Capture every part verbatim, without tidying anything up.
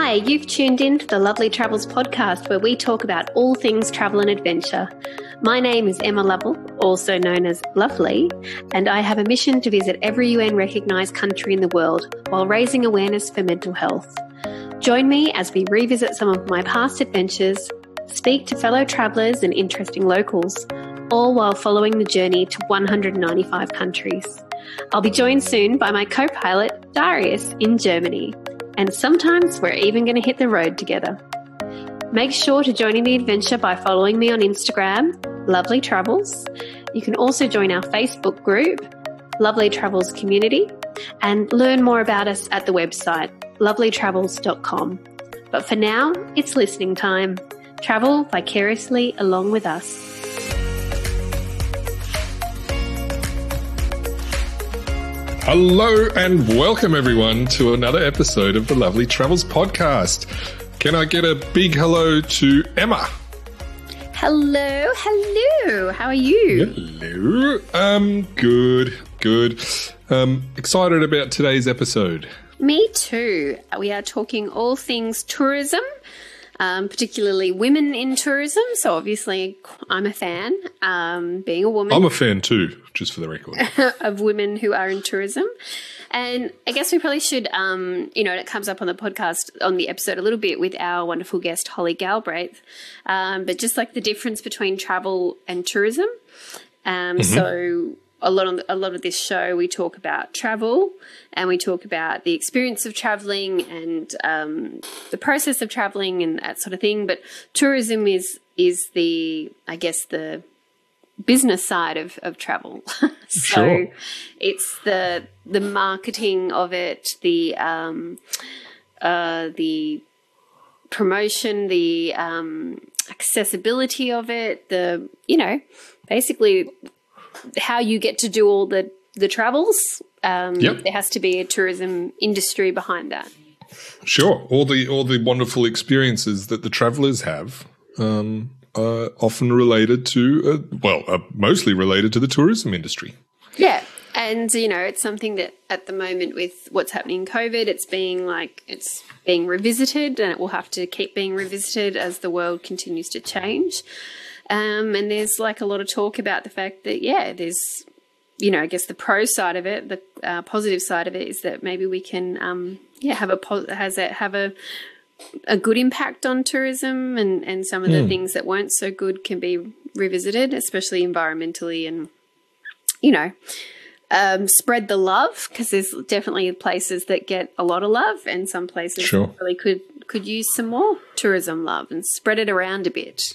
Hi, you've tuned in to the Lovely Travels podcast where we talk about all things travel and adventure. My name is Emma Lovell, also known as Lovely, and I have a mission to visit every U N recognised country in the world while raising awareness for mental health. Join me as we revisit some of my past adventures, speak to fellow travellers and interesting locals, all while following the journey to one hundred ninety-five countries. I'll be joined soon by my co-pilot, Darius, in Germany. And sometimes we're even going to hit the road together. Make sure to join in the adventure by following me on Instagram, Lovely Travels. You can also join our Facebook group, Lovely Travels Community, and learn more about us at the website, lovely travels dot com. But for now, it's listening time. Travel vicariously along with us. Hello and welcome everyone to another episode of the Lovely Travels podcast. Can I get a big hello to Emma? Hello, hello. How are you? Hello. Um, good, good. Um, excited about today's episode. Me too. We are talking all things tourism. Um, particularly women in tourism. So obviously I'm a fan, um, being a woman. I'm a fan too, just for the record. of women who are in tourism. And I guess we probably should, um, you know, it comes up on the podcast, on the episode a little bit with our wonderful guest, Holly Galbraith. Um, but just like the difference between travel and tourism. Um, mm-hmm. So a lot of a lot of this show, we talk about travel and we talk about the experience of traveling and um, the process of traveling and that sort of thing. But tourism is is the, I guess, the business side of, of travel. so sure. It's the the marketing of it, the um, uh, the promotion, the um, accessibility of it, the, you know, basically how you get to do all the, the travels. Um, yep. There has to be a tourism industry behind that. Sure. All the all the wonderful experiences that the travellers have um, are often related to, uh, well, uh, mostly related to the tourism industry. Yeah. And, you know, it's something that at the moment with what's happening in COVID, it's being like, it's being revisited and it will have to keep being revisited as the world continues to change. Um, and there's like a lot of talk about the fact that, yeah, there's, you know, I guess the pro side of it, the uh, positive side of it is that maybe we can, um, yeah, have a has a have a a good impact on tourism, and and some of the mm. things that weren't so good can be revisited, especially environmentally, and you know, um, spread the love, because there's definitely places that get a lot of love, and some places sure. that really could could use some more tourism love and spread it around a bit.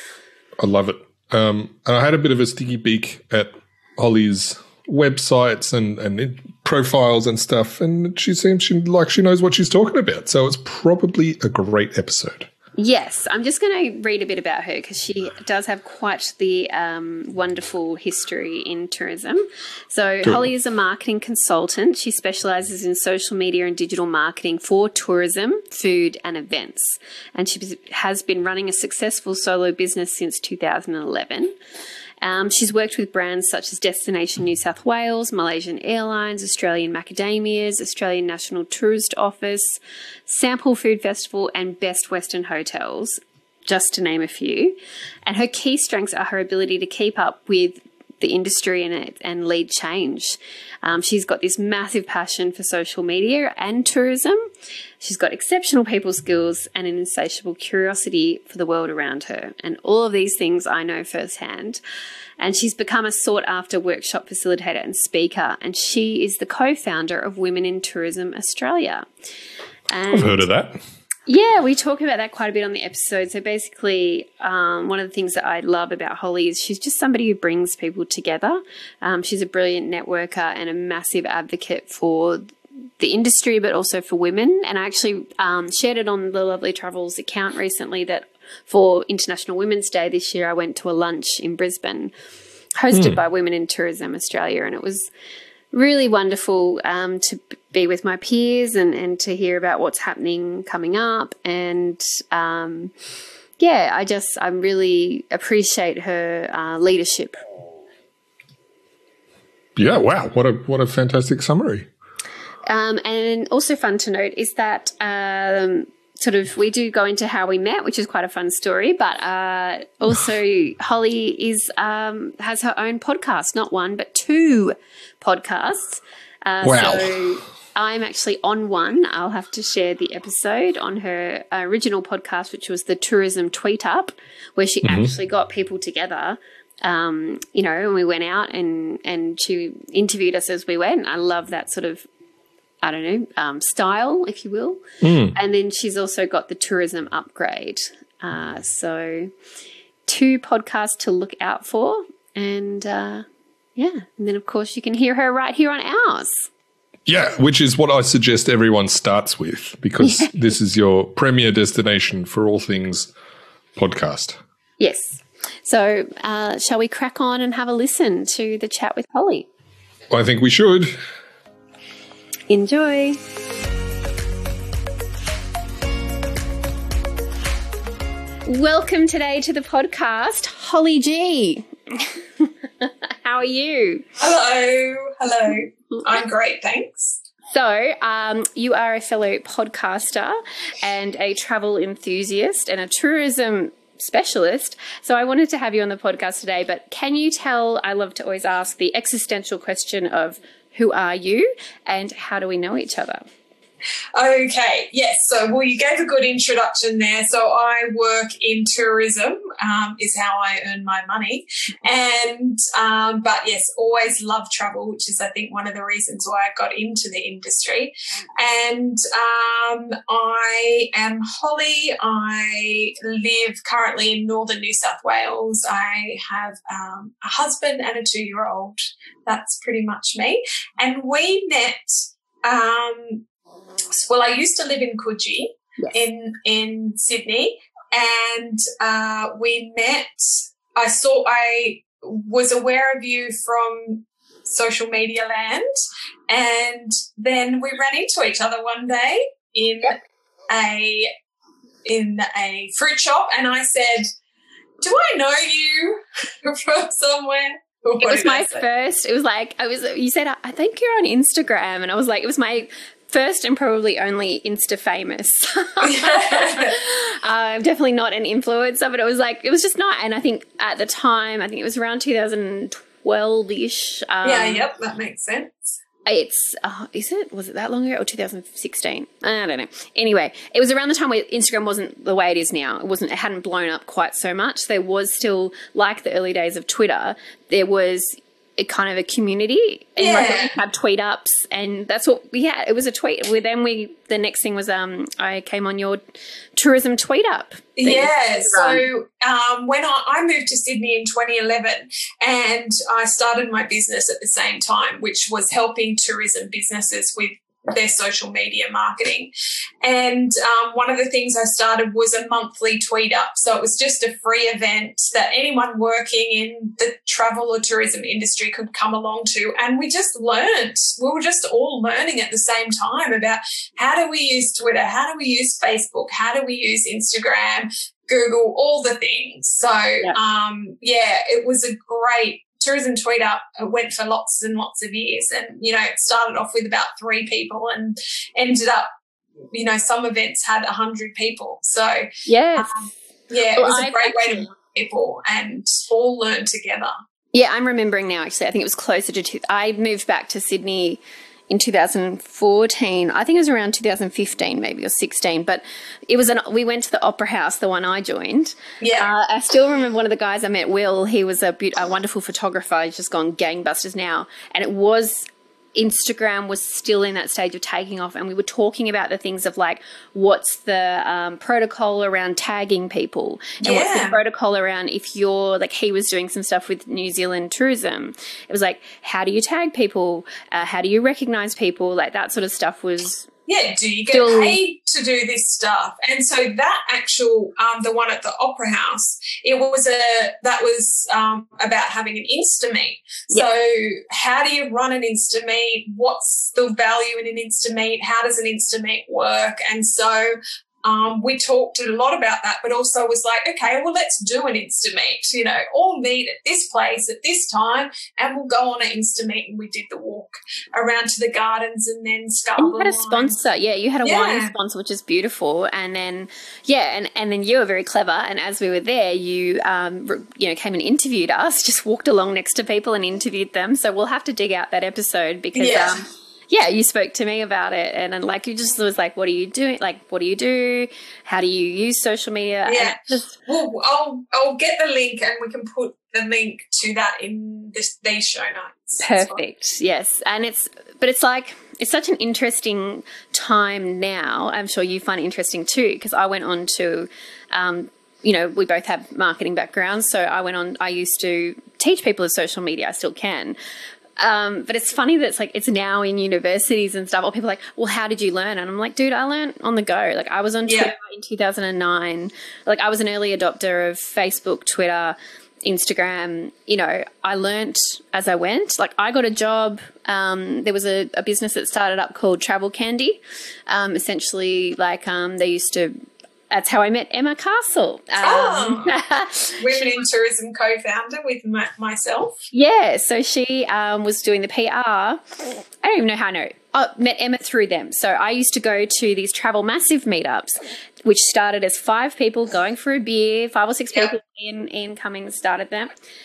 I love it. Um, and I had a bit of a sticky beak at Holly's websites and, and profiles and stuff, and she seems she, like she knows what she's talking about. So it's probably a great episode. Yes, I'm just going to read a bit about her because she does have quite the um, wonderful history in tourism. So Good. Holly is a marketing consultant. She specialises in social media and digital marketing for tourism, food and events. And she has been running a successful solo business since two thousand eleven. Um, she's worked with brands such as Destination New South Wales, Malaysian Airlines, Australian Macadamias, Australian National Tourist Office, Sample Food Festival, and Best Western Hotels, just to name a few. And her key strengths are her ability to keep up with the industry and, and lead change. Um, she's got this massive passion for social media and tourism. She's got exceptional people skills and an insatiable curiosity for the world around her. And all of these things I know firsthand. And she's become a sought-after workshop facilitator and speaker. And she is the co-founder of Women in Tourism Australia. And I've heard of that. yeah, we talk about that quite a bit on the episode. So basically, um, one of the things that I love about Holly is she's just somebody who brings people together. Um, she's a brilliant networker and a massive advocate for the industry, but also for women. And I actually um, shared it on the Lovely Travels account recently that for International Women's Day this year, I went to a lunch in Brisbane hosted mm. by Women in Tourism Australia, and it was really wonderful um, to be with my peers and, and to hear about what's happening coming up. And, um, yeah, I just, I really appreciate her uh, leadership. Yeah, wow. What a, what a fantastic summary. Um, and also fun to note is that um, sort of, we do go into how we met, which is quite a fun story, but uh, also Holly is um, has her own podcast, not one, but two podcasts. Uh, wow. So I'm actually on one. I'll have to share the episode on her original podcast, which was the Tourism Tweet Up, where she mm-hmm. actually got people together, um, you know, and we went out and, and she interviewed us as we went. I love that sort of, I don't know, um, style, if you will. Mm. And then she's also got the Tourism Upgrade. Uh, so two podcasts to look out for. And, uh, yeah, and then, of course, you can hear her right here on ours. Yeah, which is what I suggest everyone starts with, because yeah. this is your premier destination for all things podcast. Yes. So uh, shall we crack on and have a listen to the chat with Holly? I think we should. Enjoy. Welcome today to the podcast, Holly G. How are you? Hello. Hello. I'm great, thanks. So um, you are a fellow podcaster and a travel enthusiast and a tourism specialist. So I wanted to have you on the podcast today, but can you tell, I love to always ask the existential question of who are you and how do we know each other? Okay, yes. So, well, you gave a good introduction there. So I work in tourism, um, is how I earn my money. And, um, but yes, always love travel, which is, I think, one of the reasons why I got into the industry. And um, I am Holly. I live currently in northern New South Wales. I have um, a husband and a two-year-old. That's pretty much me. And we met... Um, Well, I used to live in Coogee yes. in in Sydney, and uh, we met. I saw. I was aware of you from social media land, and then we ran into each other one day in yep. a in a fruit shop, and I said, "Do I know you from somewhere?" It was my first. It was like I was. You said, "I think you're on Instagram," and I was like, "It was my." First and probably only Insta famous. I'm uh, definitely not an influencer, but it was like, it was just not. And I think at the time, I think it was around two thousand twelve-ish. Um, yeah, yep, that makes sense. It's, uh, is it? Was it that long ago or two thousand sixteen? I don't know. Anyway, it was around the time where Instagram wasn't the way it is now. It wasn't, it hadn't blown up quite so much. There was still, like the early days of Twitter, there was a kind of a community and yeah. like we had tweet ups and that's what we had. It was a tweet. We, then we, the next thing was um, I came on your tourism tweet up. Yeah. So um, when I, I moved to Sydney in twenty eleven and I started my business at the same time, which was helping tourism businesses with their social media marketing. And um, one of the things I started was a monthly tweet up. So it was just a free event that anyone working in the travel or tourism industry could come along to. And we just learned, we were just all learning at the same time about how do we use Twitter, how do we use Facebook, how do we use Instagram, Google, all the things. So, yeah, um, yeah it was a great tourism tweet up. It went for lots and lots of years, and you know, it started off with about three people and ended up, you know, some events had a hundred people. So yes, um, yeah, it well, was a I've great actually, way to meet people and all learn together. Yeah, I'm remembering now. Actually, I think it was closer to two. I moved back to Sydney in two thousand fourteen. I think it was around two thousand fifteen, maybe, or sixteen. But it was an. We went to the Opera House, the one I joined. Yeah, uh, I still remember one of the guys I met, Will. He was a, be- a wonderful photographer. He's just gone gangbusters now, and it was. Instagram was still in that stage of taking off, and we were talking about the things of like what's the um, protocol around tagging people and yeah. what's the protocol around if you're like he was doing some stuff with New Zealand tourism. It was like, how do you tag people? Uh, how do you recognize people? Like that sort of stuff was Yeah, do you get Still, paid to do this stuff? And so that actual, um, the one at the Opera House, it was a that was um, about having an Instameet. So yeah. how do you run an Instameet? What's the value in an Instameet? How does an Instameet work? And so um, we talked a lot about that, but also was like, okay, well, let's do an Instameet, you know, all meet at this place at this time, and we'll go on an Instameet. And we did the walk around to the gardens and then Scarborough. And you had a sponsor. Yeah, you had a yeah. wine sponsor, which is beautiful. And then, yeah, and, and then you were very clever. And as we were there, you, um, you know, came and interviewed us, just walked along next to people and interviewed them. So we'll have to dig out that episode because, yeah. um, yeah, you spoke to me about it, and, and like you just was like, what are you doing? Like, what do you do? How do you use social media? Yeah. Just, well, I'll, I'll get the link and we can put the link to that in this, these show notes. Perfect. Yes. And it's, but it's like, it's such an interesting time now. I'm sure you find it interesting too, because I went on to, um, you know, we both have marketing backgrounds. So I went on, I used to teach people of social media. I still can. Um, but it's funny that it's like, it's now in universities and stuff. Or people are like, well, how did you learn? And I'm like, dude, I learned on the go. Like I was on Twitter yeah. in two thousand nine. Like I was an early adopter of Facebook, Twitter, Instagram. You know, I learnt as I went. Like I got a job. Um, there was a, a business that started up called Travel Candy. Um, essentially like, um, they used to, that's how I met Emma Castle. Um, oh, Women in Tourism co-founder with my, myself. Yeah, so she um, was doing the P R. I don't even know how I know. I met Emma through them. So I used to go to these Travel Massive meetups, which started as five people going for a beer, five or six people. Yeah. Ian, Ian Cummings started them.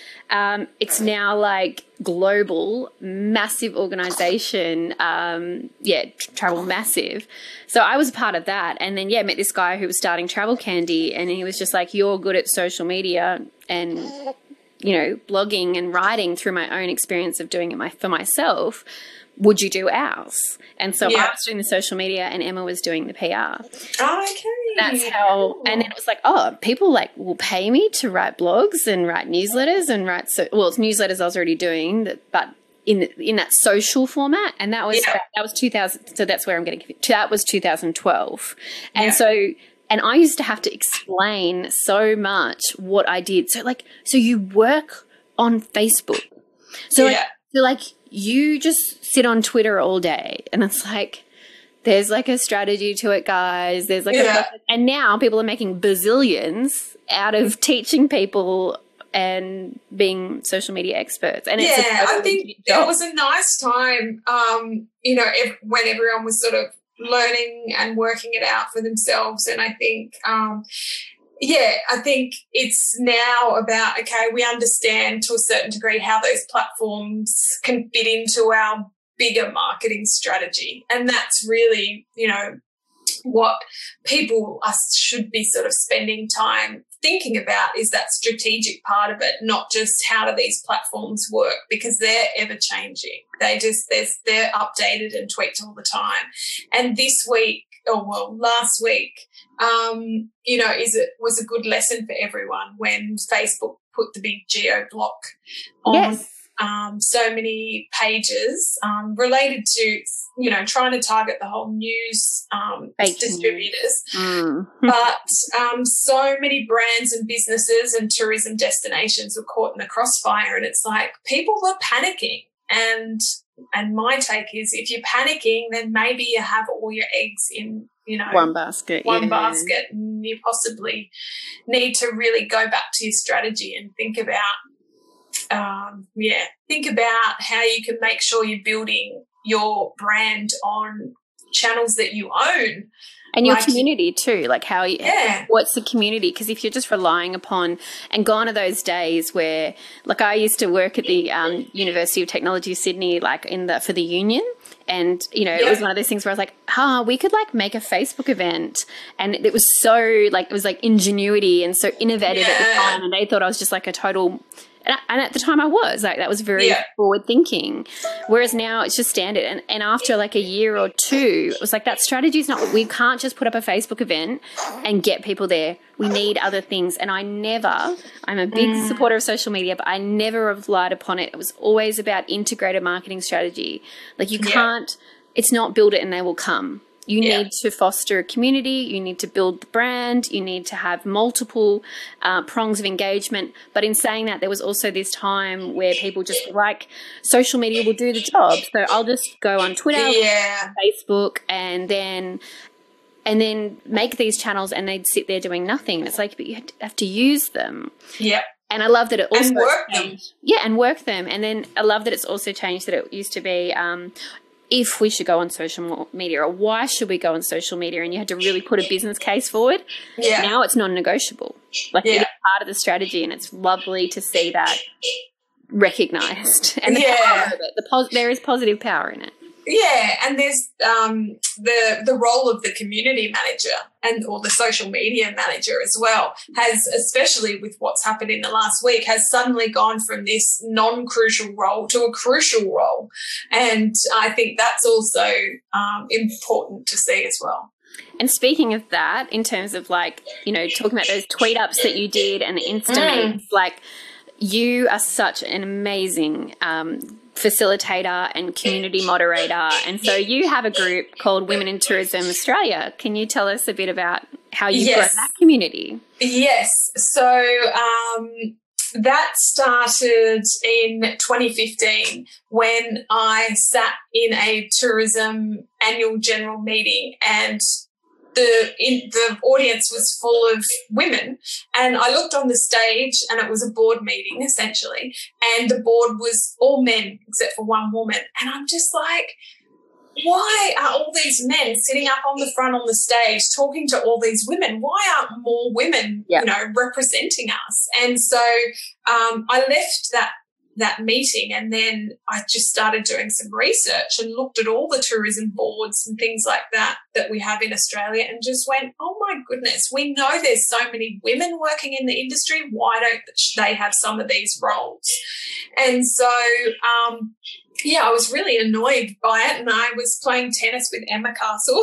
Um, it's now like global, massive organization. Um, yeah, Travel Massive. So I was part of that. And then, yeah, met this guy who was starting Travel Candy, and he was just like, you're good at social media and, you know, blogging and writing through my own experience of doing it my, for myself. Would you do ours? And so yeah. I was doing the social media and Emma was doing the P R. Oh, okay. That's how, and then it was like, oh, people like will pay me to write blogs and write newsletters and write, so, well, it's newsletters I was already doing, but in in that social format. And that was, yeah. that was two thousand, so that's where I'm getting, that was two thousand twelve. And yeah. so, and I used to have to explain so much what I did. So like, so you work on Facebook. So yeah. like, so like you just sit on Twitter all day and it's like, there's like a strategy to it, guys. There's like yeah. a, and now people are making bazillions out of teaching people and being social media experts. And it's yeah, I think it was a nice time, um, you know, if, when everyone was sort of learning and working it out for themselves. And I think, um, yeah, I think it's now about, okay, we understand to a certain degree how those platforms can fit into our bigger marketing strategy. And that's really, you know, what people are, should be sort of spending time thinking about is that strategic part of it, not just how do these platforms work, because they're ever changing. They just, there's, they're updated and tweaked all the time. And this week, or well, last week, um, you know, is it was a good lesson for everyone when Facebook put the big geo block on. Yes. Um, so many pages um, related to, you know, trying to target the whole news um, distributors. Mm. But um, so many brands and businesses and tourism destinations were caught in the crossfire, and it's like people were panicking. And and my take is if you're panicking, then maybe you have all your eggs in, you know, one basket. One yeah. basket, and you possibly need to really go back to your strategy and think about Um, yeah, think about how you can make sure you're building your brand on channels that you own. And your like, community too, like how, you, yeah. what's the community? Because if you're just relying upon, and gone are those days where, like I used to work at the um, University of Technology Sydney, like in the, for the union. And, you know, yeah. it was one of those things where I was like, ah, oh, we could like make a Facebook event. And it was so like, it was like ingenuity and so innovative yeah. at the time. And they thought I was just like a total, and, and at the time I was like, that was very yeah. forward thinking. Whereas now it's just standard. And, and after like a year or two, it was like, that strategy is not, we can't just put up a Facebook event and get people there. We need other things. And I never, I'm a big mm. supporter of social media, but I never relied upon it. It was always about integrated marketing strategy. Like you yeah. can't, it's not build it and they will come. You yeah. need to foster a community. You need to build the brand. You need to have multiple uh, prongs of engagement. But in saying that, there was also this time where people just like, social media will do the job. So I'll just go on Twitter, yeah. Facebook, and then and then make these channels and they'd sit there doing nothing. And it's like, but you have to use them. Yeah. And I love that it also and work them. changed. Yeah, and work them. And then I love that it's also changed, that it used to be um, if we should go on social media, or why should we go on social media, and you had to really put a business case forward. Yeah. Now it's non-negotiable. Like yeah. it's part of the strategy, and it's lovely to see that recognised. And the yeah. power of it. The pos- there is positive power in it. Yeah, and there's um, the the role of the community manager and or the social media manager as well has, especially with what's happened in the last week, has suddenly gone from this non-crucial role to a crucial role, and I think that's also um, important to see as well. And speaking of that, in terms of like, you know, talking about those tweet ups that you did and the Insta Mm. meets, like you are such an amazing um, facilitator and community moderator. And so you have a group called Women in Tourism Australia. Can you tell us a bit about how you've Yes. grown that community? Yes. So um, that started in twenty fifteen when I sat in a tourism annual general meeting, and the in, the audience was full of women, and I looked on the stage and it was a board meeting essentially, and the board was all men except for one woman, and I'm just like, why are all these men sitting up on the front on the stage talking to all these women? Why aren't more women, Yep. you know, representing us? And so um, I left that that meeting, and then I just started doing some research and looked at all the tourism boards and things like that that we have in Australia, and just went, oh my goodness, we know there's so many women working in the industry. Why don't they have some of these roles? And so um, yeah, I was really annoyed by it, and I was playing tennis with Emma Castle.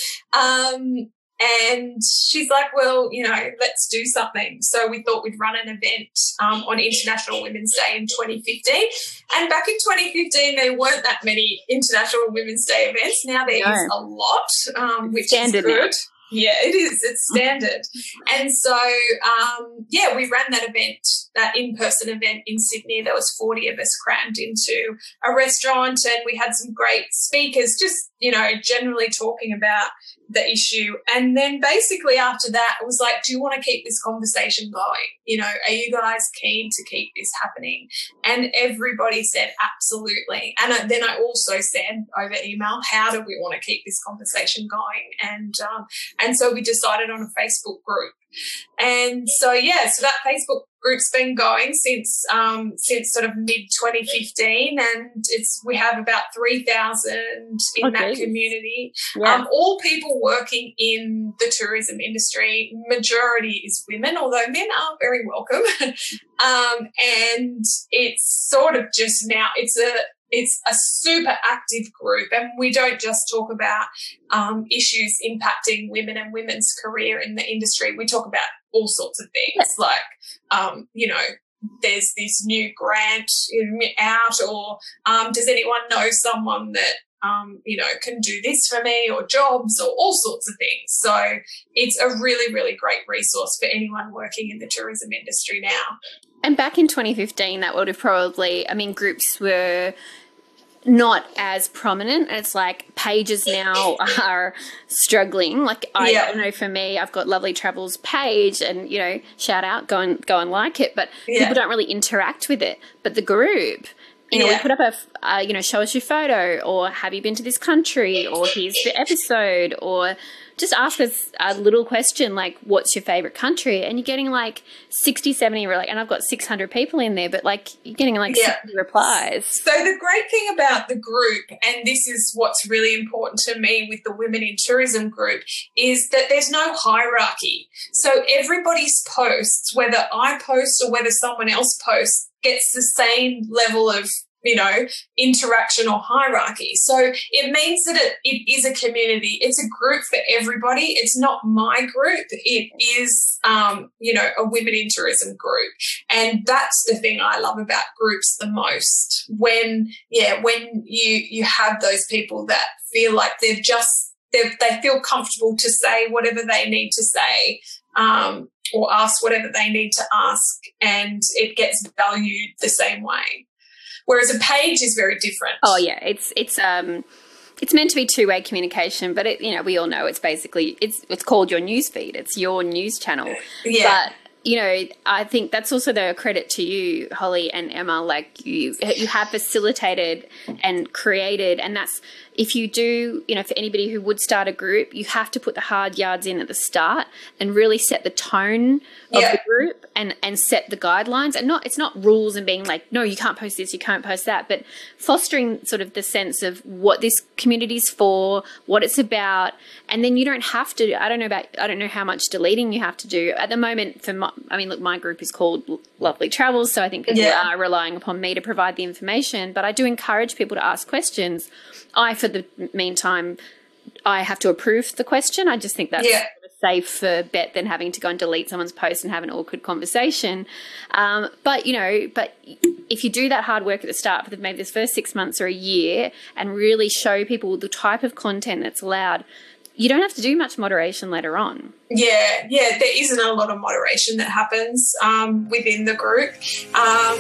um, and she's like, well, you know, let's do something. So we thought we'd run an event um, on International Women's Day in twenty fifteen. And back in twenty fifteen, there weren't that many International Women's Day events. Now there No. is a lot, um, which Standard is good. now. Yeah, it is. It's standard. And so, um, yeah, we ran that event, that in-person event in Sydney. There was forty of us crammed into a restaurant, and we had some great speakers just, you know, generally talking about the issue. And then basically after that, it was like, do you want to keep this conversation going? You know, are you guys keen to keep this happening? And everybody said absolutely. And then I also said over email, how do we want to keep this conversation going? And um, and so we decided on a Facebook group. And so, yeah, so that Facebook group's been going since um, since sort of mid twenty fifteen, and it's we have about three thousand in Okay. that community. Yeah. Um, all people working in the tourism industry. Majority is women, although men are very welcome. um, and it's sort of just now, it's a It's a super active group, and we don't just talk about um, issues impacting women and women's career in the industry. We talk about all sorts of things like, um, you know, there's this new grant out, or um, does anyone know someone that, um, you know, can do this for me, or jobs, or all sorts of things. So it's a really, really great resource for anyone working in the tourism industry now. And back in twenty fifteen, that would have probably, I mean, groups were not as prominent. It's like pages now are struggling. Like I Yeah. don't know, for me, I've got Lovely Travels page, and, you know, shout out, go and go and like it, but Yeah. people don't really interact with it. But the group, you know, Yeah. we put up a, uh, you know, show us your photo, or have you been to this country, or here's the episode, or just ask us a little question like, what's your favorite country? And you're getting like sixty, seventy, like, and I've got six hundred people in there, but like you're getting like Yeah. sixty replies. So the great thing about the group, and this is what's really important to me with the Women in Tourism group, is that there's no hierarchy. So everybody's posts, whether I post or whether someone else posts, gets the same level of, you know, interaction or hierarchy. So it means that it, it is a community. It's a group for everybody. It's not my group. It is, um, you know, a Women in Tourism group. And that's the thing I love about groups the most. When, yeah, when you, you have those people that feel like they've just, they've, they feel comfortable to say whatever they need to say, um, or ask whatever they need to ask, and it gets valued the same way. Whereas a page is very different. Oh yeah, it's it's um it's meant to be two-way communication, but it, you know, we all know it's basically it's it's called your news feed. It's your news channel. Yeah. But you know, I think that's also the credit to you, Holly and Emma. Like you, you have facilitated and created, and that's if you do, you know, for anybody who would start a group, you have to put the hard yards in at the start and really set the tone of Yeah. the group and and set the guidelines. And not it's not rules and being like, no, you can't post this, you can't post that, but fostering sort of the sense of what this community's for, what it's about, and then you don't have to. I don't know about. I don't know how much deleting you have to do at the moment. For my, I mean, look, my group is called Lovely Travels, so I think people Yeah. are relying upon me to provide the information. But I do encourage people to ask questions. I, for the meantime, I have to approve the question. I just think that's Yeah. a safer bet than having to go and delete someone's post and have an awkward conversation. Um, but, you know, but if you do that hard work at the start for the, maybe this first six months or a year and really show people the type of content that's allowed, you don't have to do much moderation later on. Yeah, yeah, there isn't a lot of moderation that happens um, within the group. Um,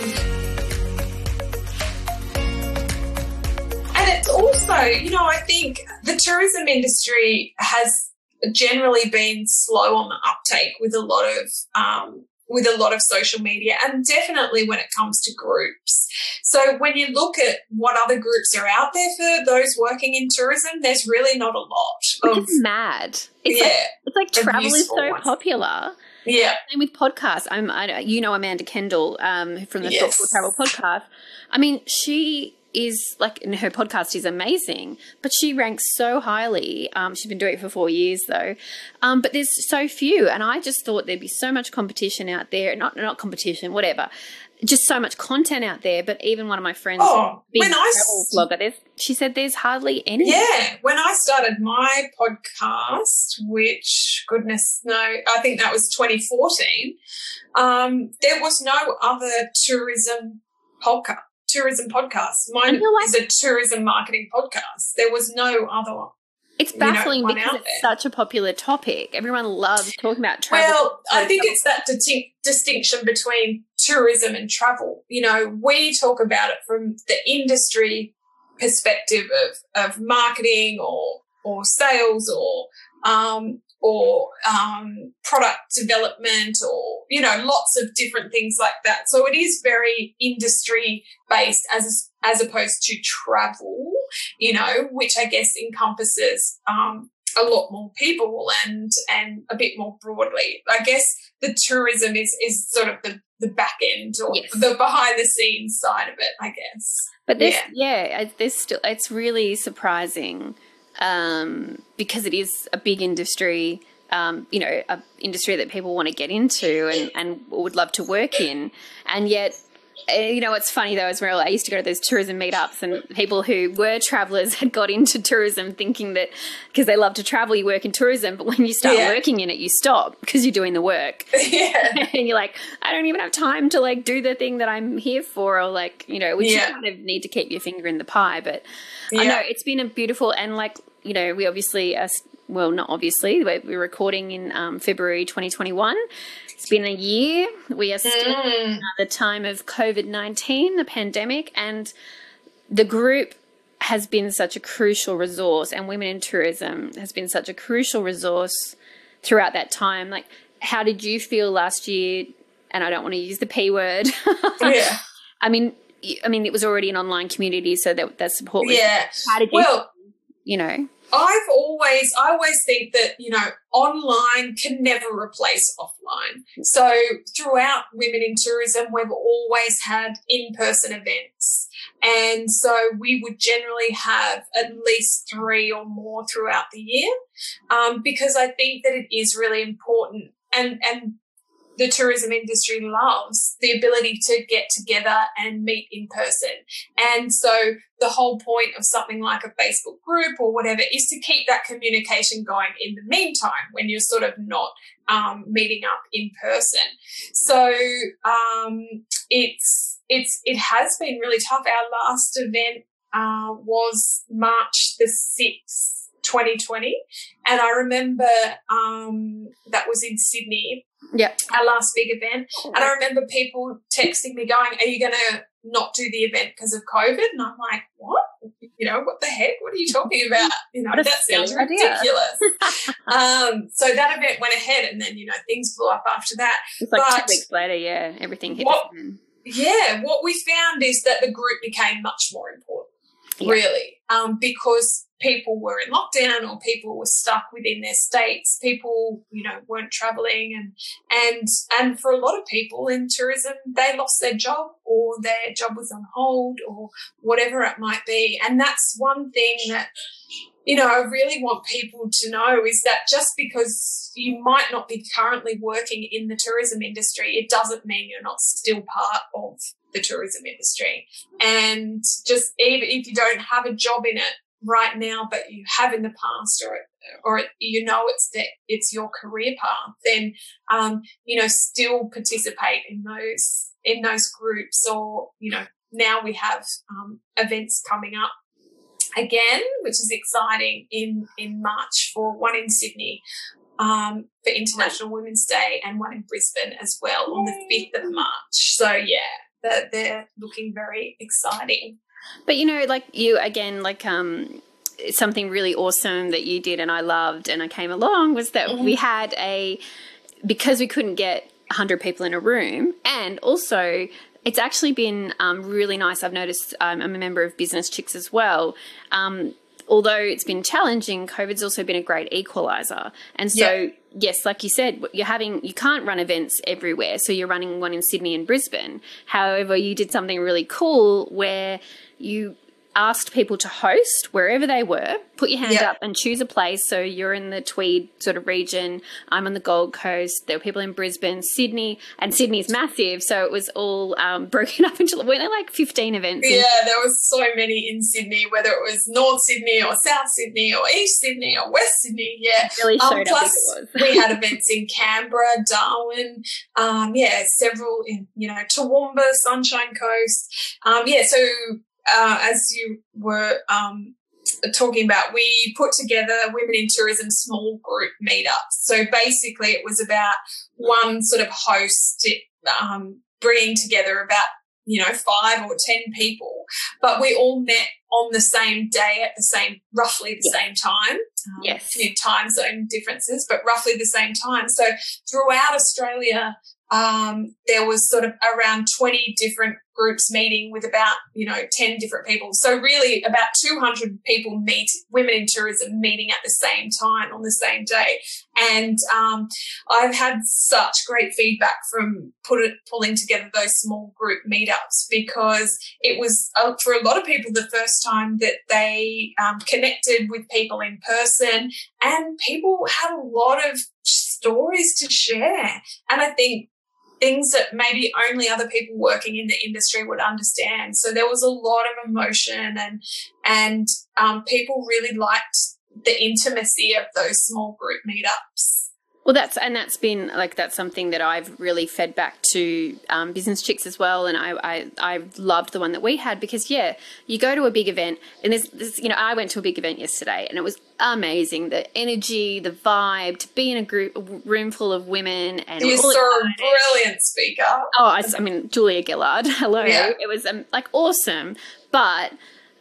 and it's also, you know, I think the tourism industry has generally been slow on the uptake with a lot of um, with a lot of social media, and definitely when it comes to groups. So when you look at what other groups are out there for those working in tourism, there's really not a lot. Which Of, is mad. It's yeah, like, it's like of travel is useful so ones. popular. yeah, Same with podcasts. I'm, I, you know, Amanda Kendall um, from the Yes. Thoughtful Travel podcast. I mean, she is like, and her podcast is amazing, but she ranks so highly. Um, she's been doing it for four years though. Um, but there's so few, and I just thought there'd be so much competition out there. Not not competition, whatever. Just so much content out there. But even one of my friends, Oh, big when I travel s- blogger, there's, she said there's hardly any. Yeah, when I started my podcast, which, goodness, no, I think that was twenty fourteen, um, there was no other tourism podcast. Tourism podcast. Mine And you're like- is a tourism marketing podcast. There was no other. It's you know, baffling one because out it's there. such a popular topic. Everyone loves talking about travel. Well, I think travel. it's that di- distinction between tourism and travel. You know, we talk about it from the industry perspective of, of marketing or or sales or um, or um, product development or, you know, lots of different things like that. So it is very industry based as as opposed to travel, you know, which I guess encompasses um, a lot more people and and a bit more broadly. I guess the tourism is is sort of the, the back end or Yes. the behind the scenes side of it, I guess. But this, Yeah. yeah, I- there's still, it's really surprising um, because it is a big industry, um, you know, a industry that people want to get into and, and would love to work in. And yet, uh, you know, it's funny though as well, I used to go to those tourism meetups and people who were travellers had got into tourism thinking that because they love to travel, you work in tourism, but when you start Yeah. working in it, you stop because you're doing the work. yeah. And you're like, I don't even have time to like do the thing that I'm here for, or like, you know, which Yeah. you kind of need to keep your finger in the pie. But I Yeah. know it's been a beautiful, and like, you know, we obviously, are, well, not obviously, we're, we're recording in um, February twenty twenty-one. It's been a year. We are still Mm. at the time of COVID nineteen, the pandemic, and the group has been such a crucial resource, and Women in Tourism has been such a crucial resource throughout that time. Like, how did you feel last year? And I don't want to use the P word. Yeah. I mean, y- I mean, it was already an online community, so that that support was. Yeah. How did you? Well, you know. I've always, I always think that, you know, online can never replace offline. So throughout Women in Tourism, we've always had in-person events. And so we would generally have at least three or more throughout the year, um, because I think that it is really important. And, and the tourism industry loves the ability to get together and meet in person. And so the whole point of something like a Facebook group or whatever is to keep that communication going in the meantime when you're sort of not um, meeting up in person. So um, it's it's it has been really tough. Our last event uh, was March the sixth, twenty twenty, and I remember um, that was in Sydney. Yeah. Our last big event. And I remember people texting me going, are you going to not do the event because of COVID? And I'm like, what? you know, what the heck? What are you talking about? You know, What a that sounds silly idea. ridiculous. um, so that event went ahead, and then, you know, things blew up after that. It's like but two weeks later, yeah, everything hit what, the fan. Yeah, what we found is that the group became much more important, Yeah. really, um, because people were in lockdown or people were stuck within their states. People, you know, weren't traveling, and and and for a lot of people in tourism, they lost their job or their job was on hold or whatever it might be. And that's one thing that, you know, I really want people to know is that just because you might not be currently working in the tourism industry, it doesn't mean you're not still part of the tourism industry. And just even if you don't have a job in it right now, but you have in the past, or or you know it's that it's your career path, then um, you know, still participate in those in those groups. Or, you know, now we have um, events coming up again, which is exciting, in in March, for one in Sydney um, for International Women's Day, and one in Brisbane as well on the fifth of March. So yeah, they're, they're looking very exciting. But, you know, like you, again, like um, something really awesome that you did and I loved and I came along was that mm-hmm. we had a, because we couldn't get one hundred people in a room, and also it's actually been um, really nice. I've noticed, um, I'm a member of Business Chicks as well. Um, although it's been challenging, COVID's also been a great equalizer. And so, yeah. yes, like you said, you're having, you can't run events everywhere. So you're running one in Sydney and Brisbane. However, you did something really cool where you asked people to host wherever they were, put your hand yeah. up and choose a place. So you're in the Tweed sort of region. I'm on the Gold Coast. There were people in Brisbane, Sydney, and Sydney's massive. So it was all um, broken up into, weren't there like fifteen events? Yeah, there was so many in Sydney, whether it was North Sydney or South Sydney or East Sydney or West Sydney. Yeah. It really showed um, up plus, it was. we had events in Canberra, Darwin, um, yeah, several in, you know, Toowoomba, Sunshine Coast. Um, yeah, so Uh, as you were um, talking about, we put together Women in Tourism small group meetups. So basically it was about one sort of host um, bringing together about, you know, five or ten people, but we all met on the same day at the same, roughly the yeah. same time. Um, yes. A few time zone differences, but roughly the same time. So throughout Australia, Um, there was sort of around twenty different groups meeting with about, you know, ten different people. So really about two hundred people meet, women in tourism meeting at the same time on the same day. And um, I've had such great feedback from put it, pulling together those small group meetups, because it was, uh, for a lot of people, the first time that they um, connected with people in person, and people had a lot of stories to share. And I think things that maybe only other people working in the industry would understand. So there was a lot of emotion, and and um, people really liked the intimacy of those small group meetups. Well, that's, and that's been like, that's something that I've really fed back to um, Business Chicks as well. And I, I, I loved the one that we had, because yeah, you go to a big event, and there's, there's, you know, I went to a big event yesterday and it was amazing. The energy, the vibe, to be in a group, a room full of women. And you saw a brilliant speaker. Oh, I, I mean, Julia Gillard. Hello. Yeah. It was um, like awesome. But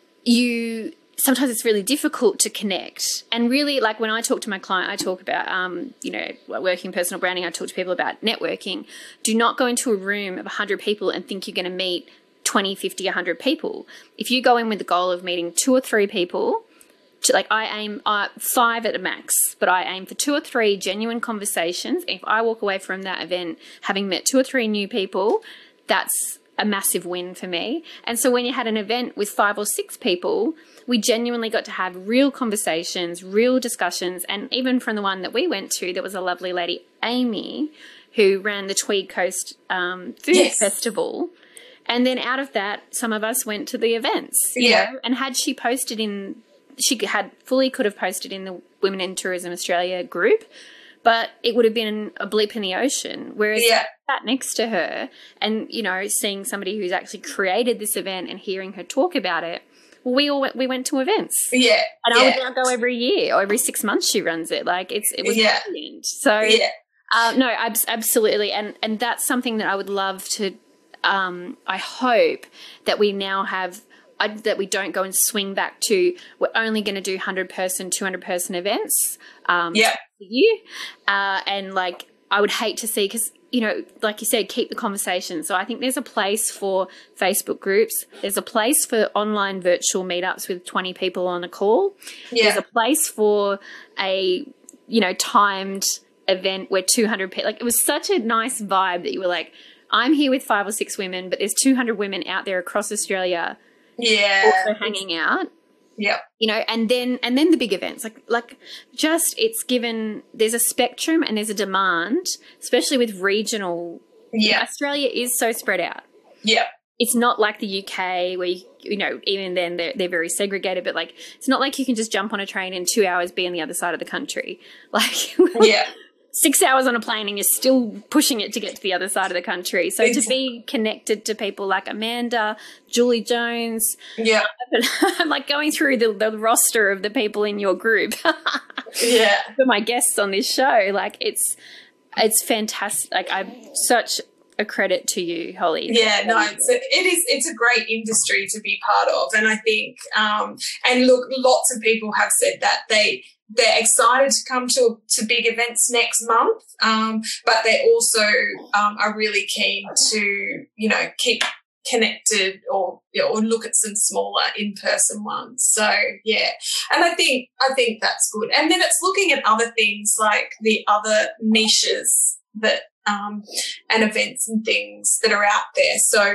you, sometimes it's really difficult to connect. And really, like when I talk to my client, I talk about, um, you know, working personal branding. I talk to people about networking. Do not go into a room of one hundred people and think you're going to meet twenty, fifty, one hundred people. If you go in with the goal of meeting two or three people, to, like I aim uh, five at a max, but I aim for two or three genuine conversations. If I walk away from that event having met two or three new people, that's a massive win for me. And so when you had an event with five or six people, we genuinely got to have real conversations, real discussions. And even from the one that we went to, there was a lovely lady, Amy, who ran the Tweed Coast um, Food yes. Festival. And then out of that, some of us went to the events. You yeah. know? And had she posted in, she had fully could have posted in the Women in Tourism Australia group, but it would have been a blip in the ocean. Whereas yeah. I sat next to her and, you know, seeing somebody who's actually created this event and hearing her talk about it, well, we all went, we went to events. Yeah. And yeah. I would now go every year or every six months she runs it. Like it's, it was yeah. brilliant. So yeah. uh, no, ab- absolutely. And, and that's something that I would love to, um, I hope that we now have I, that we don't go and swing back to we're only going to do one hundred person, two hundred person events um, yeah. a year. Uh, and, like, I would hate to see because, you know, like you said, keep the conversation. So I think there's a place for Facebook groups. There's a place for online virtual meetups with twenty people on a call. Yeah. There's a place for a, you know, timed event where two hundred people, like, it was such a nice vibe that you were like, I'm here with five or six women, but there's two hundred women out there across Australia yeah. also hanging out. Yeah. You know, and then and then the big events, like like just it's given there's a spectrum and there's a demand, especially with regional. Yeah. Australia is so spread out. Yeah. It's not like the U K where, you, you know, even then they're, they're very segregated, but, like, it's not like you can just jump on a train in two hours, be on the other side of the country. Like, yeah. six hours on a plane and you're still pushing it to get to the other side of the country. So Exactly. to be connected to people like Amanda, Julie Jones, yeah, I'm like going through the, the roster of the people in your group yeah, for my guests on this show. Like, it's it's fantastic. Like, I'm such a credit to you, Holly. yeah. No, it's a, it is. It's a great industry to be part of, and I think, um, and look, lots of people have said that they. They're excited to come to to big events next month, um, but they also um, are really keen to, you know, keep connected or you know, or look at some smaller in person ones. So yeah, and I think I think that's good. And then it's looking at other things like the other niches that um, and events and things that are out there. So.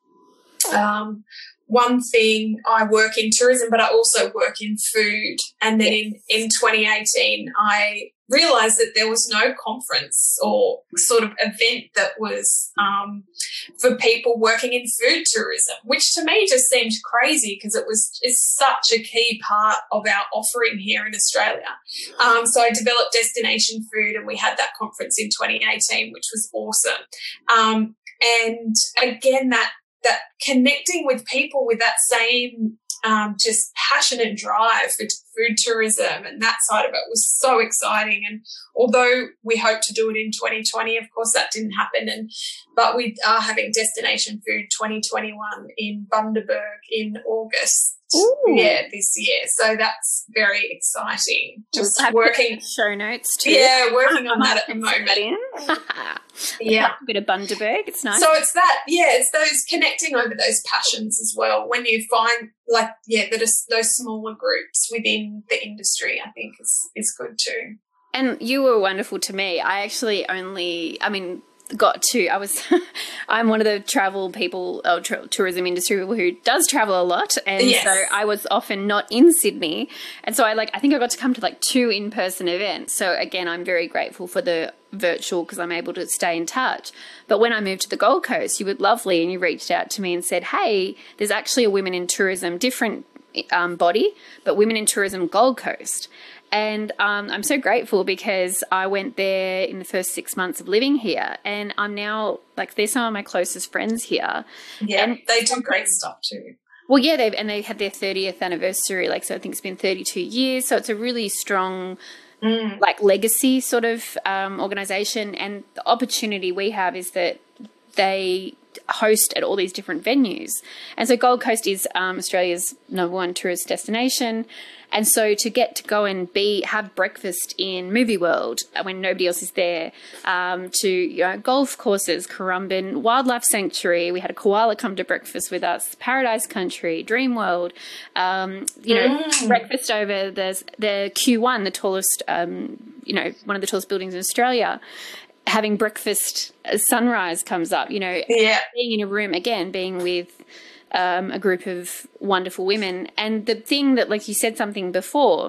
Um, One thing, I work in tourism, but I also work in food. And then in, in twenty eighteen, I realised that there was no conference or sort of event that was um, for people working in food tourism, which to me just seemed crazy because it was it's such a key part of our offering here in Australia. Um, so I developed Destination Food, and we had that conference in twenty eighteen, which was awesome. Um, and again, that that connecting with people with that same um, just passion and drive for food tourism and that side of it was so exciting. And although we hope to do it in twenty twenty, of course that didn't happen. And but we are having Destination Food twenty twenty-one in Bundaberg in August. Ooh. Yeah, this year. So that's very exciting. Just We'll have working show notes too. Yeah, working on that at the moment. Yeah. A bit of Bundaberg. It's nice. So it's that, yeah, it's those connecting over those passions as well. When you find, like, yeah, that is those smaller groups within the industry, I think is is good too. And you were wonderful to me. I actually only, I mean, got to, I was, I'm one of the travel people, uh, tra- tourism industry people who does travel a lot. And Yes. so I was often not in Sydney. And so I like, I think I got to come to like two in-person events. So again, I'm very grateful for the virtual because I'm able to stay in touch. But when I moved to the Gold Coast, you were lovely and you reached out to me and said, hey, there's actually a Women in Tourism, different um, body, but Women in Tourism Gold Coast. And um, I'm so grateful because I went there in the first six months of living here, and I'm now, like, they're some of my closest friends here. Yeah, and they do great stuff too. Well, yeah, they've and they had their thirtieth anniversary, like, so I think it's been thirty-two years. So it's a really strong, mm. like, legacy sort of um, organisation. And the opportunity we have is that they host at all these different venues. And so Gold Coast is um, Australia's number one tourist destination. And so to get to go and be have breakfast in Movie World when nobody else is there, um, to, you know, golf courses, Currumbin Wildlife Sanctuary, we had a koala come to breakfast with us, Paradise Country, Dream World, um, you know, Mm. breakfast over there's the Q one, the tallest, um, you know, one of the tallest buildings in Australia. Having breakfast as sunrise comes up, you know, Yeah. being in a room, again, being with um, a group of wonderful women. And the thing that, like you said something before,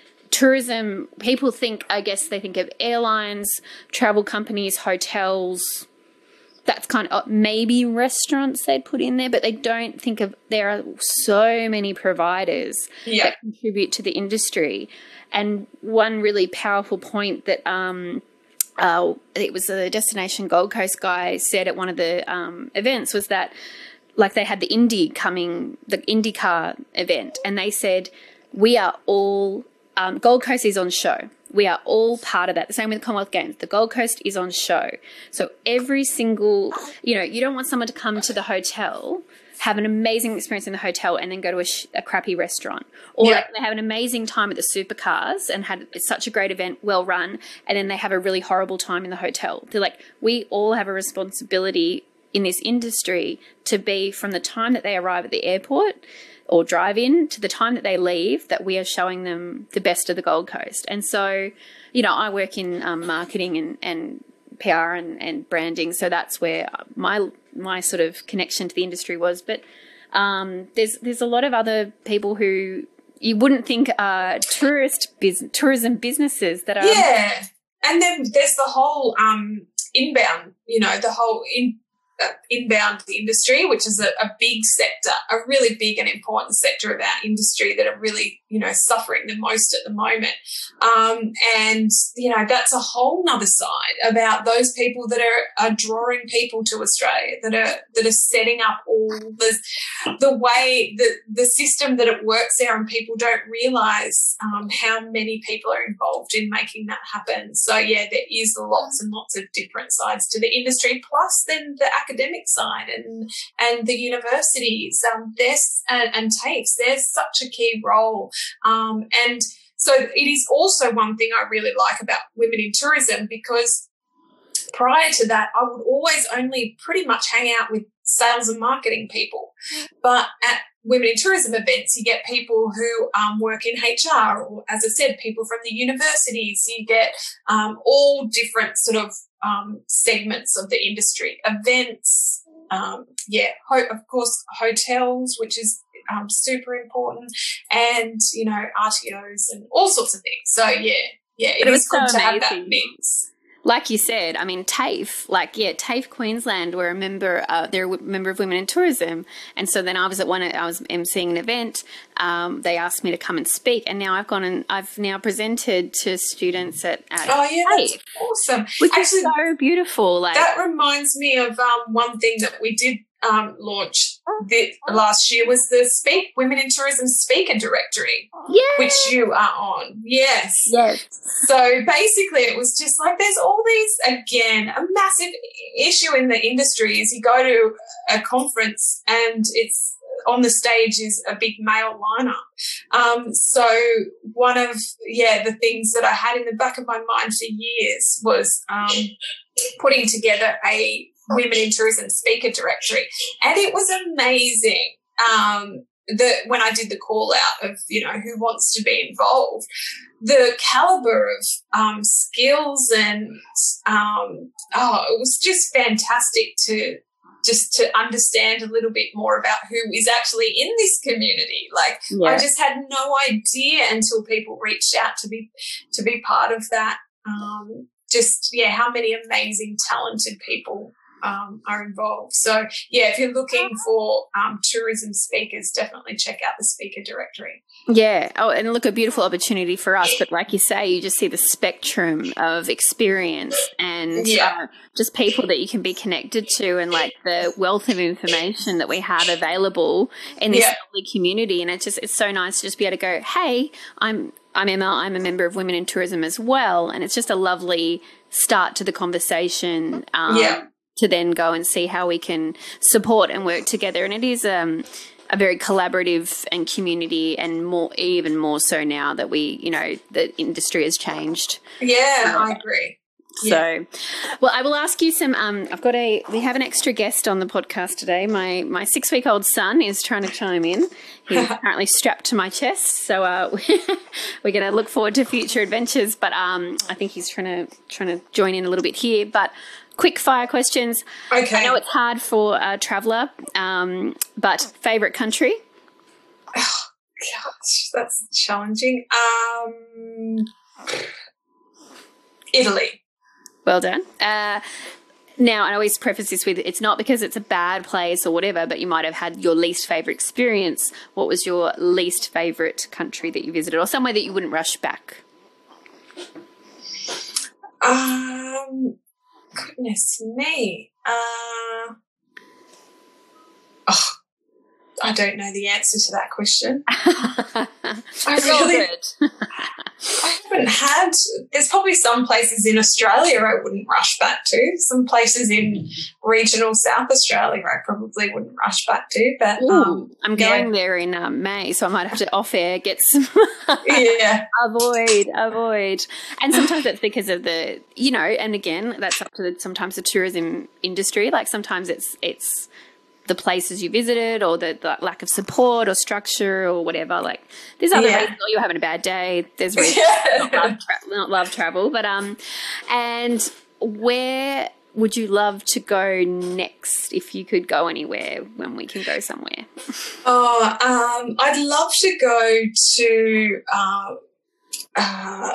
tourism, people think, I guess they think of airlines, travel companies, hotels, that's kind of maybe restaurants they'd put in there, but they don't think of, there are so many providers Yeah. that contribute to the industry. And one really powerful point that um, uh, it was a Destination Gold Coast guy said at one of the um, events was that, like, they had the Indy coming, the IndyCar event, and they said, we are all, um, Gold Coast is on show. We are all part of that. The same with the Commonwealth Games. The Gold Coast is on show. So every single, you know, you don't want someone to come to the hotel have an amazing experience in the hotel and then go to a, sh- a crappy restaurant. Or Yeah. like they have an amazing time at the supercars and had such a great event, well run, and then they have a really horrible time in the hotel. They're like, we all have a responsibility in this industry to be, from the time that they arrive at the airport or drive in to the time that they leave, that we are showing them the best of the Gold Coast. And so, you know, I work in um, marketing and, and P R and, and branding, so that's where my my sort of connection to the industry was. But um, there's there's a lot of other people who you wouldn't think are tourist bus- tourism businesses that are Yeah, and then there's the whole um, inbound, you know, the whole in, uh, inbound industry, which is a, a big sector, a really big and important sector of our industry that are really, you know, suffering the most at the moment. Um, and, you know, that's a whole nother side about those people that are, are drawing people to Australia, that are that are setting up all the, the way, the, the system that it works there, and people don't realise um, how many people are involved in making that happen. So, yeah, there is lots and lots of different sides to the industry, plus then the academic side and and the universities, um, there's, and, and TAFEs, there's such a key role. Um, and so it is also one thing I really like about Women in Tourism, because prior to that, I would always only pretty much hang out with sales and marketing people. But at Women in Tourism events, you get people who um, work in H R, or, as I said, people from the universities. You get um, all different sort of um, segments of the industry, events, um, yeah, ho- of course, hotels, which is um, super important, and, you know, R T Os and all sorts of things. So, yeah, yeah, it It is was good so to have that amazing. mix. Like you said, I mean, TAFE, like, yeah, TAFE Queensland were a member, uh, they're a member of Women in Tourism. And so then I was at one, I was emceeing an event. Um, they asked me to come and speak. And now I've gone and I've now presented to students at, at Oh, yeah, TAFE, that's awesome. which Actually, is so beautiful. Like, that reminds me of um, one thing that we did um, launch the, last year was the Speak Women in Tourism Speaker Directory, yeah. which you are on. Yes. Yes. So basically it was just like there's all these, again, a massive issue in the industry is you go to a conference and it's on the stage is a big male lineup. Um, so one of, yeah, the things that I had in the back of my mind for years was um, putting together a Women in Tourism Speaker Directory. And it was amazing. Um, the when I did the call out of, you know, who wants to be involved, the caliber of um, skills and, um, oh, it was just fantastic to just to understand a little bit more about who is actually in this community. Like, Yeah. I just had no idea until people reached out to be to be part of that. Um, just, yeah, how many amazing, talented people Um, are involved. So, yeah, if you're looking for um, tourism speakers, definitely check out the speaker directory. Yeah. Oh, and look, a beautiful opportunity for us. But like you say, you just see the spectrum of experience and Yeah. uh, just people that you can be connected to, and like the wealth of information that we have available in this Yeah. lovely community. And it's just, it's so nice to just be able to go, hey, I'm, I'm Emma, I'm a member of Women in Tourism as well. And it's just a lovely start to the conversation. Um, Yeah. to then go and see how we can support and work together. And it is um, a very collaborative and community, and more, even more so now that we, you know, the industry has changed. Yeah, I agree. So, well, I will ask you some, um, I've got a, we have an extra guest on the podcast today. My, my six week old son is trying to chime in. He's currently strapped to my chest. So, uh, we're going to look forward to future adventures, but, um, I think he's trying to, trying to join in a little bit here, but quick fire questions. Okay. I know it's hard for a traveller, um, but favourite country? Gosh, that's challenging. Um, Italy. Well done. Uh, now, I always preface this with, it's not because it's a bad place or whatever, but you might have had your least favourite experience. What was your least favourite country that you visited, or somewhere that you wouldn't rush back? Um, goodness me. Uh, oh, I don't know the answer to that question. I It's all really, good. I haven't had, there's probably some places in Australia I wouldn't rush back to. Some places in regional South Australia I probably wouldn't rush back to. But Ooh, um, I'm going yeah. there in um, May, so I might have to off air get some. yeah. avoid, avoid. And sometimes that's because of the, you know, and again, that's up to the, sometimes the tourism industry. Like sometimes it's it's the places you visited or the, the lack of support or structure or whatever. Like there's other Yeah. reasons, or you're having a bad day. There's reasons Yeah. not, love tra- not love travel. But um, and where would you love to go next if you could go anywhere when we can go somewhere? Oh, um, I'd love to go to uh, uh,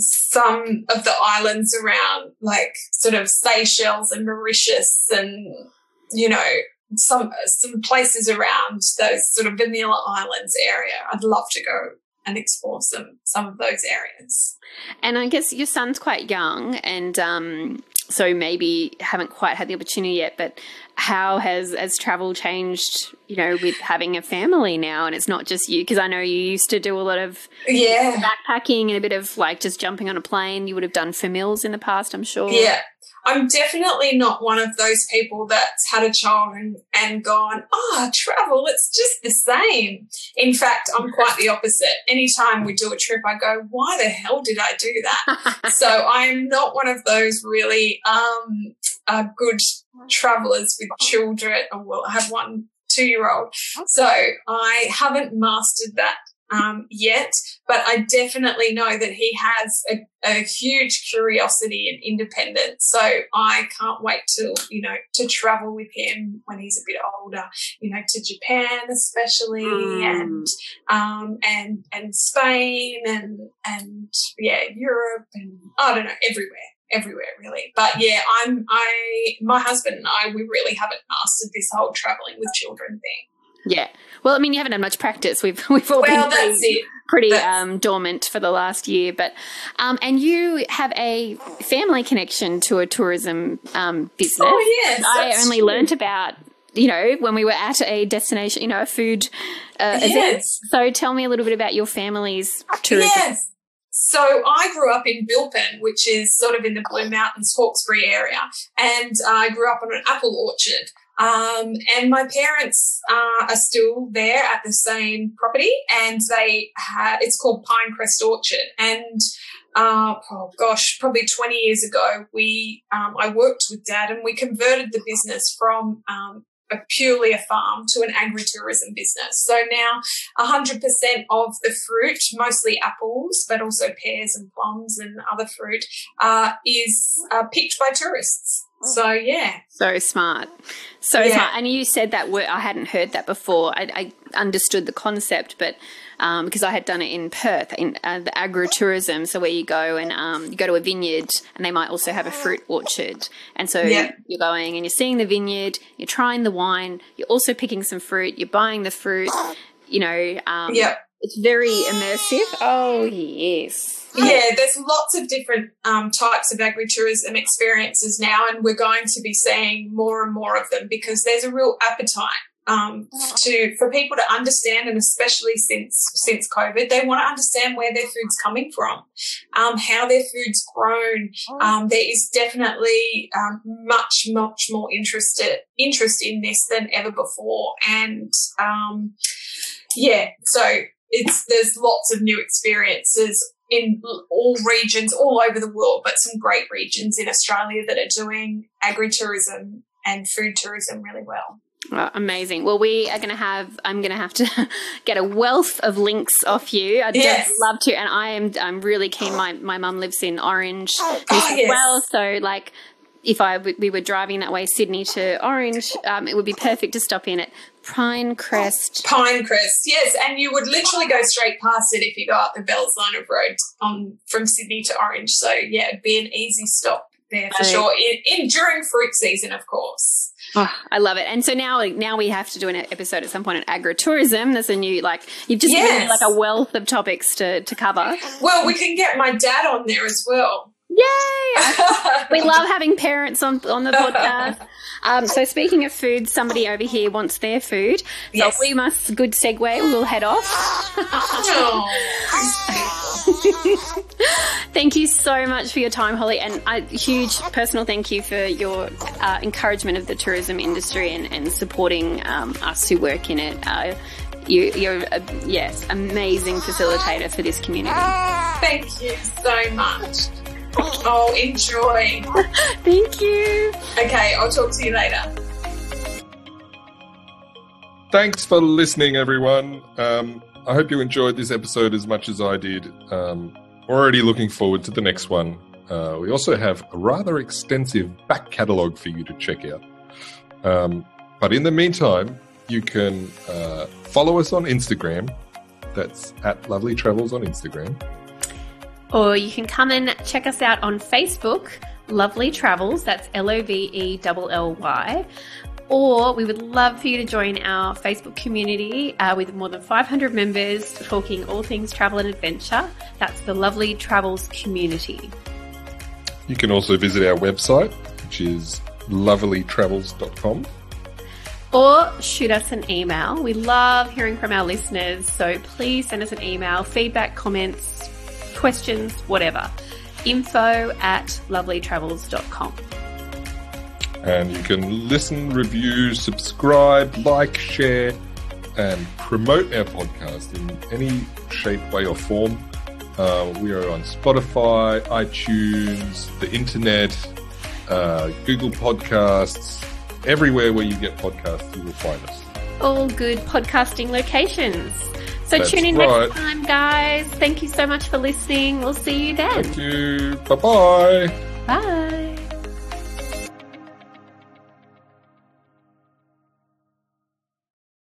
some of the islands around, like sort of Seychelles and Mauritius, and you know, some some places around those sort of Vanilla Islands area. I'd love to go and explore some some of those areas. And I guess your son's quite young, and um, so maybe haven't quite had the opportunity yet. But how has has travel changed? You know, with having a family now, and it's not just you. Because I know you used to do a lot of Yeah. backpacking and a bit of like just jumping on a plane. You would have done famils in the past, I'm sure. Yeah. I'm definitely not one of those people that's had a child and, and gone, oh, travel, it's just the same. In fact, I'm quite the opposite. Anytime we do a trip, I go, why the hell did I do that? So I'm not one of those really um, uh, good travellers with children. Oh, well, I have one two-year-old. So I haven't mastered that Um, yet, but I definitely know that he has a, a huge curiosity and independence. So I can't wait to, you know, to travel with him when he's a bit older, you know, to Japan especially, Mm. and um, and and Spain and and yeah, Europe and I don't know, everywhere. Everywhere really. But yeah, I'm I my husband and I, we really haven't mastered this whole traveling with children thing. Yeah. Well, I mean, you haven't had much practice. We've we've all Well, been that's pretty, it. pretty That's- um, dormant for the last year. But um, and you have a family connection to a tourism um, business. Oh yes. I that's only true. learnt about, you know, when we were at a destination, you know, a food uh, event. Yes. So tell me a little bit about your family's tourism. Yes. So I grew up in Bilpin, which is sort of in the Blue Mountains, Hawkesbury area, and I grew up on an apple orchard. Um, and my parents uh, are still there at the same property, and they have, it's called Pinecrest Orchard. And uh, oh gosh, probably twenty years ago, we um, I worked with Dad, and we converted the business from um, a purely a farm to an agritourism business. So now one hundred percent of the fruit, mostly apples, but also pears and plums and other fruit, uh, is uh, picked by tourists. So, yeah. So smart. So Yeah. smart. And you said that word, I hadn't heard that before. I, I understood the concept, but um, because I had done it in Perth, in uh, the agritourism, so where you go and um, you go to a vineyard and they might also have a fruit orchard. And so Yeah. you're going and you're seeing the vineyard, you're trying the wine, you're also picking some fruit, you're buying the fruit, you know. Um, Yep. It's very immersive. Oh, yes. Yeah, there's lots of different um, types of agritourism experiences now, and we're going to be seeing more and more of them because there's a real appetite um, to for people to understand, and especially since since COVID, they want to understand where their food's coming from, um, how their food's grown. Um, there is definitely um, much, much more interested interest in this than ever before, and um, yeah, so it's there's lots of new experiences in all regions, all over the world, but some great regions in Australia that are doing agritourism and food tourism really well. Oh, amazing. Well, we are going to have, I'm going to have to get a wealth of links off you. I'd Yes. just love to. And I am, I'm really keen. My, my mum lives in Orange Oh, New South yes. Wales. So like if I, we were driving that way, Sydney to Orange, um, it would be perfect to stop in at Pinecrest. Pinecrest, yes, and you would literally go straight past it if you go up the Bells Line of Road on from Sydney to Orange. So yeah, it'd be an easy stop there for Oh. sure. In, in during fruit season, of course. Oh, I love it. And so now, now we have to do an episode at some point on agritourism. There's a new, like, you've just given me Yes. like a wealth of topics to, to cover. Well, we can get my dad on there as well. Yay! We love having parents on on the podcast. Um, so speaking of food, somebody over here wants their food. So Yes. we must, good segue, we'll head off. Oh, Thank you so much for your time, Holly, and a huge personal thank you for your uh, encouragement of the tourism industry and, and supporting um, us who work in it. Uh, you, you're a, yes, amazing facilitator for this community. Thank you so much. Oh, enjoy. Thank you. Okay, I'll talk to you later. Thanks for listening, everyone. Um, I hope you enjoyed this episode as much as I did. Um, already looking forward to the next one. Uh, we also have a rather extensive back catalogue for you to check out. Um, but in the meantime, you can uh, follow us on Instagram. That's at Lovely Travels on Instagram. Or you can come and check us out on Facebook, Lovely Travels. That's L O V E L L Y. Or we would love for you to join our Facebook community uh, with more than five hundred members talking all things travel and adventure. That's the Lovely Travels community. You can also visit our website, which is lovely travels dot com. Or shoot us an email. We love hearing from our listeners, so please send us an email, feedback, comments, questions, whatever. Info at lovely travels dot com. And you can listen, review, subscribe, like, share, and promote our podcast in any shape, way, or form. Uh, we are on Spotify, iTunes, the internet, uh, Google Podcasts, everywhere where you get podcasts, you will find us. All good podcasting locations. So That's tune in right. next time, guys. Thank you so much for listening. We'll see you then. Thank you. Bye-bye. Bye.